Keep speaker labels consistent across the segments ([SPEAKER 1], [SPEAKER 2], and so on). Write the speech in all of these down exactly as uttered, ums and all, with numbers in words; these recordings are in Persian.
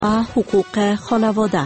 [SPEAKER 1] حقوق خانواده.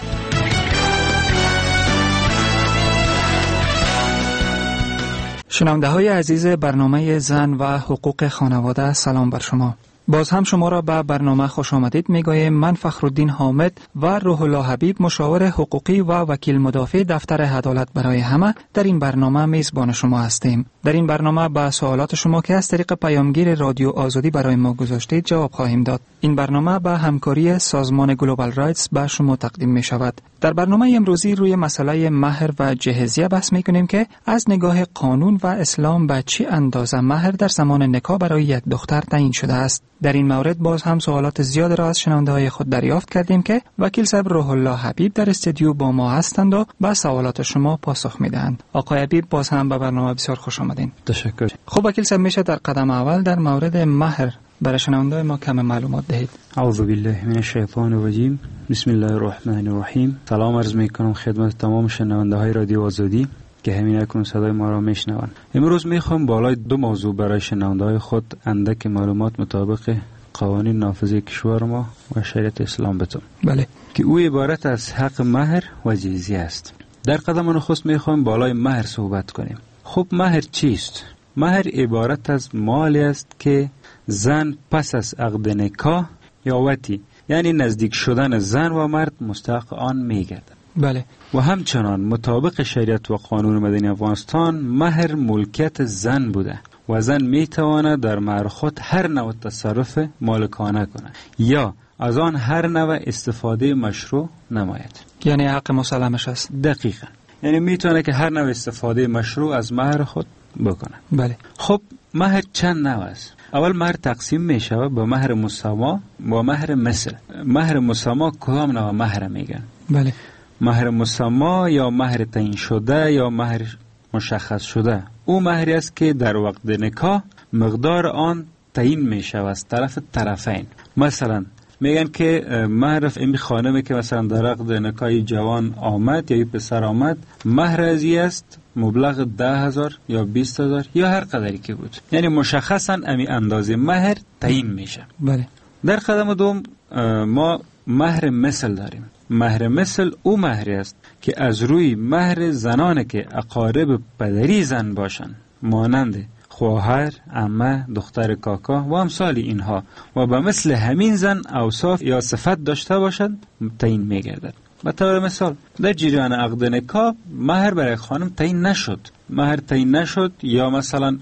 [SPEAKER 2] شنونده های عزیز برنامه زن و حقوق خانواده، سلام بر شما. باز هم شما را به برنامه خوش آمدید میگویم. من فخرالدین حامد و روح الله حبیب، مشاور حقوقی و وکیل مدافع دفتر عدالت برای همه، در این برنامه میزبان شما هستیم. در این برنامه به سوالات شما که از طریق پیامگیر رادیو آزادی برای ما گذاشتید جواب خواهیم داد. این برنامه به همکاری سازمان گلوبال رایتس به شما تقدیم می شود. در برنامه امروزی روی مسئله مهر و جهیزیه بحث می کنیم که از نگاه قانون و اسلام به چه اندازه مهر در زمان نکاح برای یک دختر تعیین شده است. در این مورد باز هم سوالات زیاد را از شنونده های خود دریافت کردیم که وکیل صاحب روح الله حبیب در استودیو با ما هستند و به سوالات شما پاسخ میدهند. آقای حبیب، باز هم به برنامه بسیار خوش آمدین.
[SPEAKER 3] تشکر.
[SPEAKER 2] خب وکیل صاحب، میشه در قدم اول در مورد مهر برای شنونده ما کم معلومات دهید؟
[SPEAKER 3] اعوذ بالله من الشیطان الرجیم. بسم الله الرحمن الرحیم. سلام عرض میکنم خدمت تمام شنونده های رادیو آزادی که همین اکنون صدای ما را میشنوند. امروز میخوام بالای دو موضوع برای شنونده های خود اندک معلومات مطابق قوانین نافذه کشور ما و شریعت اسلام بتم.
[SPEAKER 2] بله.
[SPEAKER 3] که او عبارت از حق مهر و جهیزیه است. در قدم نخست میخوام بالای مهر صحبت کنیم. خب مهر چیست؟ مهر عبارت از مالی است که زن پس از عقد نکاح یا وطی، یعنی نزدیک شدن زن و مرد، مستحق آن میگردد.
[SPEAKER 2] بله.
[SPEAKER 3] و همچنان مطابق شریعت و قانون مدنی افغانستان مهر ملکیت زن بوده و زن میتواند در مهر خود هر نوع تصرف مالکانه کند یا از آن هر نوع استفاده مشروع نماید.
[SPEAKER 2] یعنی حق مسلمش است.
[SPEAKER 3] دقیقاً. یعنی میتونه که هر نوع استفاده مشروع از مهر خود بکنه.
[SPEAKER 2] بله.
[SPEAKER 3] خب مهر چند نوع است؟ اول مهر تقسیم میشه به مهر مساوا و مهر مثل. مهر مساوا کدام نوع مهر میگن؟
[SPEAKER 2] بله.
[SPEAKER 3] مهر مسما یا مهر تعیین شده یا مهر مشخص شده، او مهری است که در وقت نکاح مقدار آن تعیین میشه از طرف طرفین. مثلا میگن که مهر این خانمی که مثلا در عقد نکاح جوان آمد یا پسر آمد، مهر ازی است مبلغ ده هزار یا بیست هزار یا هر قدری که بود، یعنی مشخصا امی اندازه مهر تعیین میشه.
[SPEAKER 2] بله.
[SPEAKER 3] در قدم دوم ما مهر مثل داریم. مهر مثل او مهری است که از روی مهر زنانه که اقارب پدری زن باشند، مانند خواهر، عمه، دختر کاکا و امثال اینها، و به مثل همین زن اوصاف یا صفت داشته باشند تعیین میگردد. به طور مثال در جریان عقد نکاح مهر برای خانم تعیین نشد، مهر تعیین نشد یا مثلا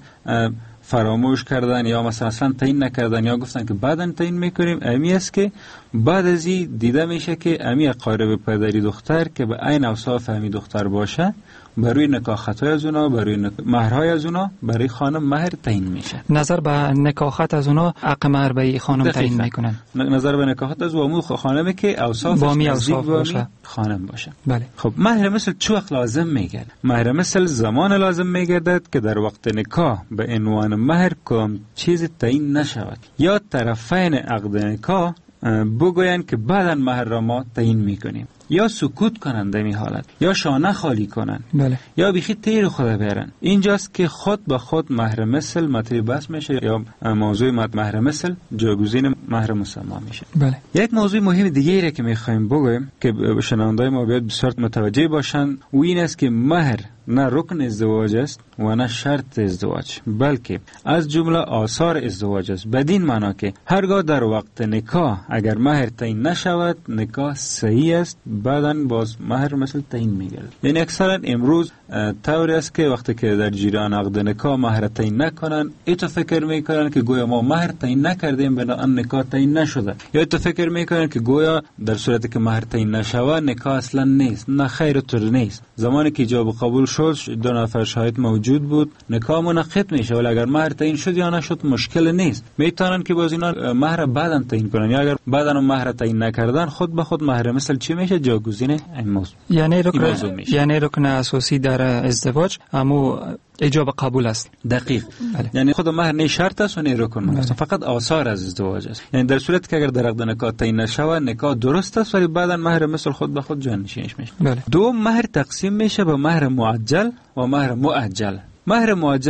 [SPEAKER 3] فراموش کردن یا مثلا اصلا تعیین نکردن یا گفتن که بعداً تعیین میکنیم، امی است که بعد از این دیده میشه که امی اقارب پدری دختر که به عین اوصاف امی دختر باشه، برای نکاح خطای از اونا، برای نک... مهرهای از اونا برای خانم مهر تعیین میشه.
[SPEAKER 2] نظر به نکاحت از اونا حق مهر به خانم تعیین میکنن.
[SPEAKER 3] نظر به نکاحت از وامو خانمی که اوصافش
[SPEAKER 2] با می اوصاف باشه،
[SPEAKER 3] خانم باشه.
[SPEAKER 2] بله.
[SPEAKER 3] خب مهر مثل چه وقت لازم میگرد؟ مهر مثل زمان لازم میگردد که در وقت نکاح به عنوان مهر کدام چیز تعیین نشود یا طرفین عقد نکاح بگویند که بعداً مهر را ما تعیین میکنیم، یا سکوت کنند در این حالت، یا شانه خالی کنند.
[SPEAKER 2] بله.
[SPEAKER 3] یا بیخی تیر خود برن. اینجاست که خود به خود مهر مثل مطرح بحث میشه یا موضوع مهر مثل جایگزین مهر مسما میشه.
[SPEAKER 2] بله.
[SPEAKER 3] یک موضوع مهم دیگه ای که میخوایم بگویم که شنوندای ما باید بسیار متوجه باشن، و این است که مهر نه رکن ازدواج است و نه شرط ازدواج، بلکه از جمله آثار ازدواج است. بدین معنا که هرگاه در وقت نکاح اگر مهر تعیین نشود، نکاح صحیح است، بعداً باز مهر مثل تعیین میگرد. یعنی اکثرا امروز طوری است که وقتی که در جریان عقد نکاح مهر تعیین نکنن، ایتو فکر میکنن که گویا ما مهر تعیین نکردیم بنابراین نکاح تعیین نشده، یا ایتو فکر میکنن که گویا در صورتی که مهر تعیین نشود نکاح اصلا نیست. نه خیر، طور نیست. زمانی که ایجاب قبول شد دو نفر شاهد موجود بود، نکاح منعقد میشه، ولی اگر مهر تعیین شد یا نشد مشکل نیست. میتونن که باز اینا مهر بعداً تعیین کنن، یا اگر بعداً مهر تعیین نکردن خود به خود مهر مثل چی میشه؟ جایگزین این موضوع.
[SPEAKER 2] یعنی رکن یعنی رکن اساسی در ازدواج اما ایجاب قبول است.
[SPEAKER 3] دقیق.
[SPEAKER 2] بله.
[SPEAKER 3] یعنی خود مهر نه شرط است و نه رکن است، فقط آثار از ازدواج است. یعنی در صورتی که اگر در عقد نکاح تعیین نشود نکاح درست است، ولی بعداً مهر مثل خود به خود جانشینش میشه.
[SPEAKER 2] بله.
[SPEAKER 3] دو مهر تقسیم میشه به مهر معجل و مهر مؤجل. مهر معجل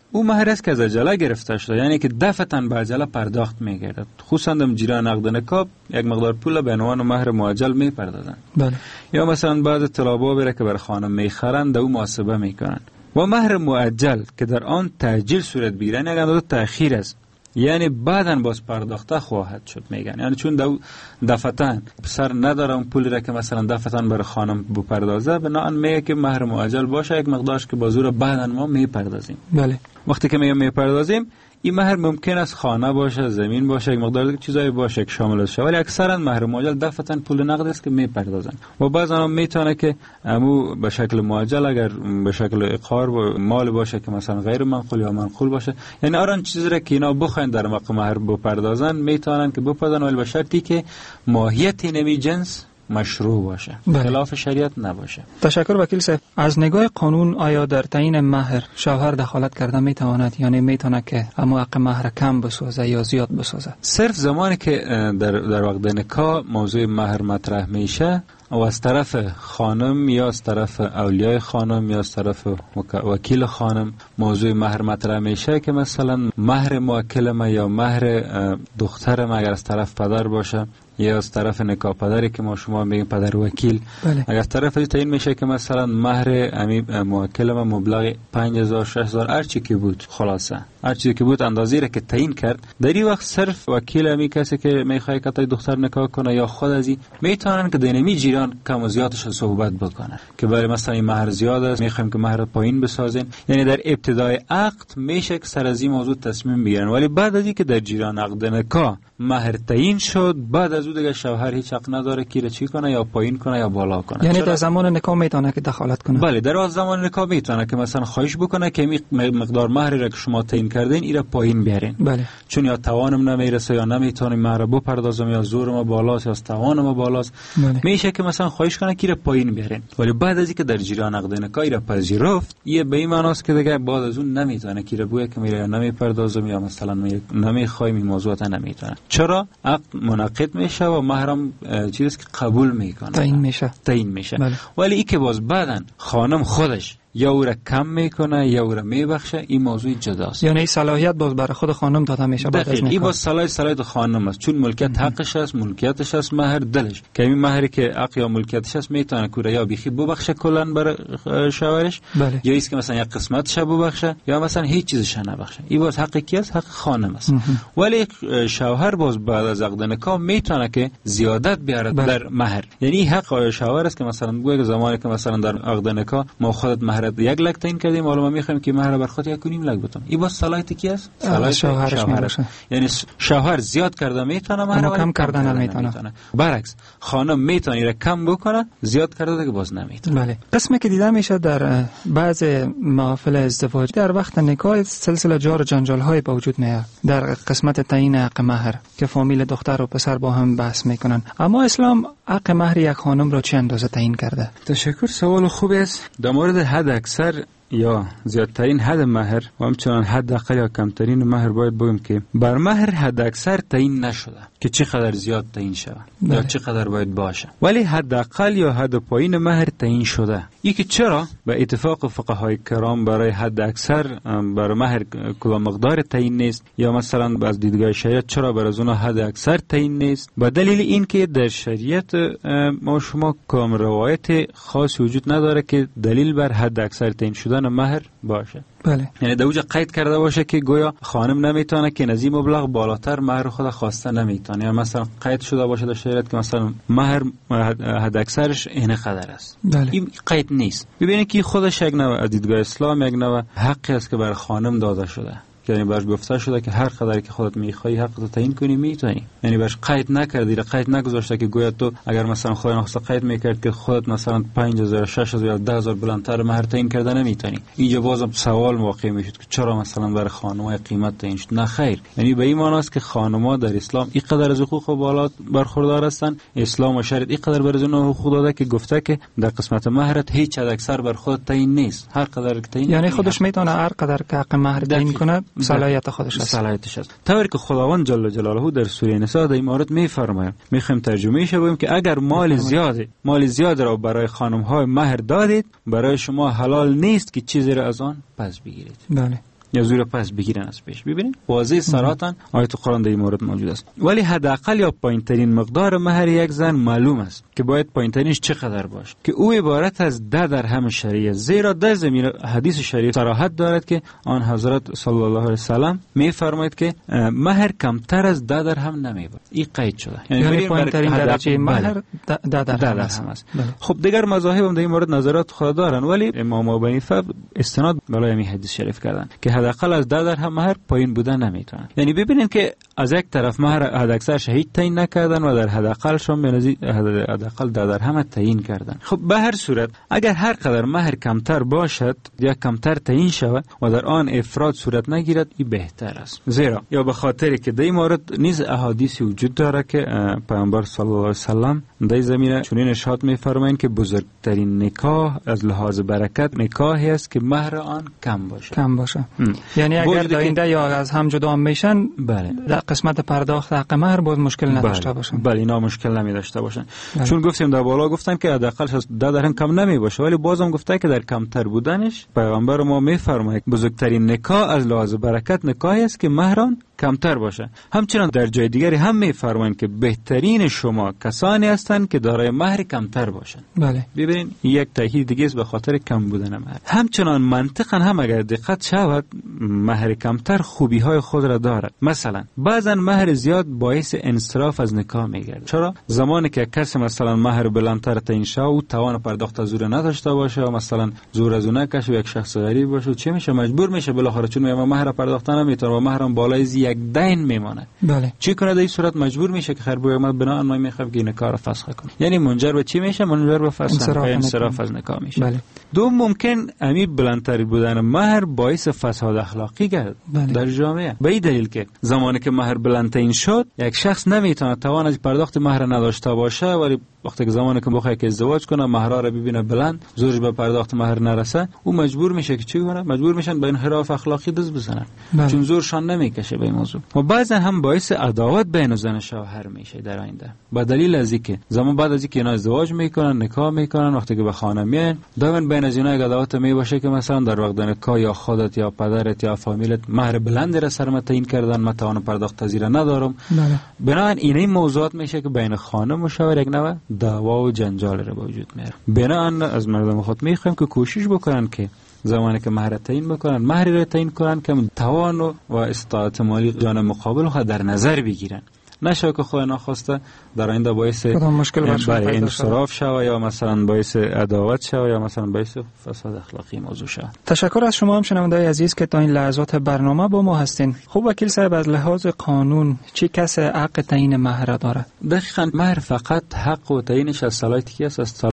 [SPEAKER 3] او مهر است که از عجله گرفته شده، یعنی که دفعتاً به عجله پرداخت میگردد. خصوصا در جریان عقد نکاح یک مقدار پول به عنوان مهر معجل میپردازند. بله. یا مثلا بعض طلبا بره که بر خانم میخرند او محاسبه میکنن. و مهر معجل که در آن تأجیل صورت بگیرد یک اندازه تأخیر است، یعنی بعداً باز پرداخته خواهد شد میگن. یعنی چون دو دفعتاً پسر نداره اون پولی را که مثلا دفعتاً برای خانم بپردازه، بنابراین میگه که مهر معجل باشه، یک مقدارش که بازور بعداً ما میپردازیم. بله. وقتی که میگم میپردازیم، این مهر ممکن است خانه باشه، زمین باشه، یک مقدار چیزایی باشه که شامل است، ولی اکثرا مهر معجل دفعتاً پول نقد است که میپردازن. و بعضا هم میتونه که امو به شکل معجل، اگر به شکل عقار و مال باشه که مثلا غیر منقول یا منقول باشه، یعنی آن چیزی را که اینا بخواین در موقع مهر بپردازن میتونن که بپردازن، ولی به شرطی که ماهیت نمی جنس مشروع باشه، بله. خلاف شریعت نباشه.
[SPEAKER 2] تشکر وکیل صاحب. از نگاه قانون آیا در تعیین مهر شوهر دخالت کرده میتواند، یعنی میتونه که اما حق مهر کم بسازه یا زیاد بسازه؟
[SPEAKER 3] صرف زمانی که در در وقت نکاح موضوع مهر مطرح میشه و از طرف خانم یا از طرف اولیای خانم یا از طرف وکیل خانم موضوع مهر مطرح میشه که مثلا مهر موکل ما یا مهر دختر ما اگر از طرف پدر باشه یا از طرف نکاح پدری که ما شما میگیم پدر وکیل، بله. اگر طرف تعیین میشه که مثلا مهر امی موکل ما مبلغ پنج هزار شش هزار هر چی که بود، خلاصه هر چیزی که بود اندازه‌ای را که تعیین کرد، در این وقت صرف وکیل امی کسی که میخواد که دختر نکاح کنه یا خود ازی میتونن که دینمی جیران کم و زیادش صحبت بکنن که برای مثلا این مهر زیاد است، میخوایم که مهر پایین بسازین. یعنی در ابتدای عقد میشه که سر از این موضوع تصمیم بگیرن، ولی بعد از اینکه در جیران عقد نکاح مهر تعیین شد، بعد از اون دیگه شوهر هیچ حق نداره که چی کنه، یا پایین کنه یا بالا کنه.
[SPEAKER 2] یعنی در زمان نکاح میتونه که دخالت کنه؟
[SPEAKER 3] بله، در زمان نکاح میتونه که مثلا خواهش بکنه که مقدار مهری را که شما تعیین کردین ایرا پایین بیارین. بله. چون یا توانم نمیرسه یا نمیتونم مهر بپردازم یا زورم بالاست یا توانم بالاست. بله. میشه که مثلا خواهش کنه که ایرا پایین بیارین. ولی بعد از اینکه در جریان عقد نکاح ایرا پذیرفت، یه به این معناست که دیگه بعد از اون نمیتونه که بگه که میره نمیپردازم یا مثلا نمیخوایم این موضوعات نمیتونه. چرا؟ عقد منعقد میشه و مهرم چیزی که قبول میکنه،
[SPEAKER 2] تعیین میشه
[SPEAKER 3] تعیین میشه. بله. ولی این که باز بعدن خانم خودش یا او را کم میکنه یا او را میبخشه، این موضوع جداست.
[SPEAKER 2] یعنی صلاحیت باز برای خود خانم داده میشه بعد از نکاح.
[SPEAKER 3] این باز صلاحیت صلاحیت خانم است، چون ملکیت حقش است، ملکیتش است، مهر دلش که این مهری که حق یا ملکیتش است میتونه کوره یا بیخی ببخشه کلا برای شوهرش، بله. یا ایست که مثلا یک قسمتش ببخشه یا مثلا هیچ چیزش نبخشه. این باز حق کی است؟ حق خانم است. ولی شوهر باز بعد از عقد نکاح میتونه که زیادت بیاره در مهر. یعنی حق شوهر است که مثلا بگه زمانی که مثلا در عقد نکاح ما خودت مهر یک لک تعیین کردیم، حالا ما میخوایم که مهر بر خود یک و نیم لک بدم. این باز صلاحیت کی است؟ صلاحیت شوهرش میشه. یعنی شوهر زیاد کرده میتونه مهر
[SPEAKER 2] کم کردن نمیتونه.
[SPEAKER 3] برعکس خانم میتونه را کم بکنه، زیاد کرده دیگه باز نمیتونه.
[SPEAKER 2] بله. قسمی که دیده میشه در بعض محافل ازدواج در وقت نکاح سلسله جار و جنجال های به وجود میاد در قسمت تعیین حق مهر که فامیل دختر و پسر با هم بحث میکنن. اما اسلام حق مهر یک خانم را چه اندازه تعیین کرده؟
[SPEAKER 3] تشکر، سوال خوبی است. در مورد حد اکثر یا زیادترین حد مهر و همچنان حد اقل یا کمترین مهر باید بگم که بر مهر حد اکثر تعیین نشده که چقدر زیاد تعیین شود یا چقدر باید باشه، ولی حد اقل یا حد پایین مهر تعیین شده. یکی چرا به اتفاق فقهای کرام برای حد اکثر بر مهر کلا مقدار تعیین نیست، یا مثلا از دیدگاه شریعت چرا بر از اون حد اکثر تعیین نیست؟ به دلیل اینکه در شریعت ما شما کام روایت خاص وجود نداره که دلیل بر حد اکثر تعیین شدن مهر باشه.
[SPEAKER 2] بله.
[SPEAKER 3] یعنی دوجا قید کرده باشه که گویا خانم نمیتونه که نزی مبلغ بالاتر مهر خود خواسته نمیتونه، یا مثلا قید شده باشه در شریعت که مثلا مهر حد اکثرش این قدر است.
[SPEAKER 2] بله.
[SPEAKER 3] این قید نیست. ببینید که خودش یک نوع از دیدگاه اسلام یک نوع حقی است که بر خانم داده شده، یعنی برش گفته شده که هر قدر که خودت میخوای حق رو تعیین کنی میتونی. یعنی برش قید نکردی، قید نگذاشته که گویا تو اگر مثلا خودت نخواسته قید میکرد که خودت مثلا پنج هزار شش هزار یا ده هزار بلندتر مهر تعیین کرده نمیتونی. اینجا بازم سوال واقع میشد که چرا مثلا برای خانم‌ها قیمت تعیین شد؟ نه خیر، یعنی به این معنی است که خانم‌ها در اسلام این قدر از حقوق بالا برخوردار هستند. اسلام و شریعت این قدر بر اونها حقوق داده که گفته که در قسمت مهرت هیچ حد اکثر بر خود تعیین نیست، هر قدر که تعیین،
[SPEAKER 2] یعنی خودش میتونه هر قدر که حق مهر تعیین کنه صلاحیت خودش است.
[SPEAKER 3] صلاحیتش است. طوری که خداوند جل جلاله در سوره نساء در این مورد میفرماید، میخوایم ترجمهش بگیم که اگر مال زیاده مال زیاد را برای خانم های مهر دادید، برای شما حلال نیست که چیزی را از آن پس بگیرید.
[SPEAKER 2] بله.
[SPEAKER 3] یا زور پس بگیرن از پیش. ببینید واضح صراحتاً آیت قرآن در این مورد موجود است. ولی حداقل یا پایینترین مقدار مهر یک زن معلوم است که باید پایینترینش چقدر باشه، که او عبارت از ده درهم شرعی، زیرا در زمین حدیث شریف صراحت دارد که آن حضرت صلی الله علیه و سلم میفرماید که مهر کمتر از ده درهم نمیباید. این قید شده،
[SPEAKER 2] یعنی پایینترین درجه مهر ده درهم است.
[SPEAKER 3] خب دیگر مذاهب هم در این مورد نظرات خود دارن، ولی امام ابو حنیفه استناد بالای همین حدیث شریف کردن که حداقل از ده درهم مهر پایین بودن نمیتونن. یعنی ببینید که از یک طرف مهر حداکثر شهید تعیین نکردن و در حداقلش هم به نظر حداقل ده درهم تعیین کردن. خب به هر صورت اگر هر قدر مهر کمتر باشد یا کمتر تعیین شود و در آن افراد صورت نگیرد، این بهتر است. زیرا یا به خاطر که در این مورد نیز احادیث وجود داره که پیامبر صلی الله علیه و سلم در زمینه چنین ارشاد می‌فرمایند که بزرگترین نکاح از لحاظ برکت نکاحی است که مهر آن کم باشه.
[SPEAKER 2] کم باشه. یعنی اگر داینده یا از هم جدا میشن، بله، در قسمت پرداخت حق مهر باید مشکل نداشته باشن.
[SPEAKER 3] بله، اینا مشکل نمی داشته باشن. بله. چون گفتیم در بالا گفتن که حداقل از ده درهم کم نمی باشه، ولی بازم گفته که در کمتر بودنش پیامبر ما می‌فرماید بزرگترین نکاح از لحاظ برکت نکاحی است که مهر آن کمتر باشه. همچنان در جای دیگری هم می‌فرمایند که بهترین شما کسانی هستند که دارای مهر کمتر باشند.
[SPEAKER 2] بله.
[SPEAKER 3] ببینید یک تأکید دیگه است به خاطر کم بودن مهر. همچنان منطقاً هم اگر دقت شود مهر کمتر خوبی‌های خود را دارد. مثلا بعضن مهر زیاد باعث انصراف از نکاح می‌گردد. چرا؟ زمانی که کسی مثلا مهر بلندتر تعیین شود و توان پرداخت از او نداشته باشه و مثلا زور از اون نکشه و یک شخص غریب باشه، چه میشه؟ مجبور میشه بالاخره، چون میگه مهر پرداخت نمیتونه و مهرم بالای یک دین میمانه. بله. چی کنه؟ در این صورت مجبور میشه که خیر بگم بنا ما میخوام که نکاح را فسخ کنه. یعنی منجر به چی میشه؟ منجر به فسخ و انصراف از نکاح میشه. بله. دو ممکن امی بلندتر بودن مهر باعث فساد اخلاقی گردد. بله. در جامعه. به این دلیل که زمانی که مهر بلندترین شد، یک شخص نمیتونه توان از پرداخت مهر نداشته باشه، ولی وقتی که زمانی که بخواد که ازدواج کنه مهر را ببینه بلند، زورش به پرداخت مهر نرسه، او مجبور میشه که چی کنه؟ مجبور میشن به انحراف اخلاقی دست بزنن. بله. چون زورشان نمیکشه به این موضوع. و بعضا هم باعث عداوت بین زن و شوهر میشه در آینده، به دلیل از اینکه زمان بعد از اینکه اینا ازدواج میکنن، نکاح میکنن، وقتی که به خانه میان دائما بین از اینا عداوت میباشه که مثلا در وقت نکاح یا خودت یا پدرت یا فامیلت مهر بلند را سر تعیین کردن، من توان پرداخت پذیر ندارم. بله. بنابراین این موضوعات میشه که بین خانم و شوهر یک نوع دعوا و جنجال را به وجود میاره. بنابراین از مردم خود میخوایم که کوشش بکنن که زمانی که مهر تعیین بکنن، مهر را تعیین کنن که توان و استطاعت مالی جانب مقابل خود در نظر بگیرن، نشه که خود ناخواسته در آینده باعث برای انصراف شود یا مثلا باعث عداوت شود یا مثلا باعث فساد اخلاقی موضوع شود.
[SPEAKER 2] تشکر از شما هم شنونده‌های عزیز که تا این لحظات برنامه با ما هستین. خوب وکیل صاحب، از لحاظ قانون چه کس حق تعیین مهر داره؟
[SPEAKER 3] دقیقاً مهر فقط حق و تعیینش از صلاحیتی است از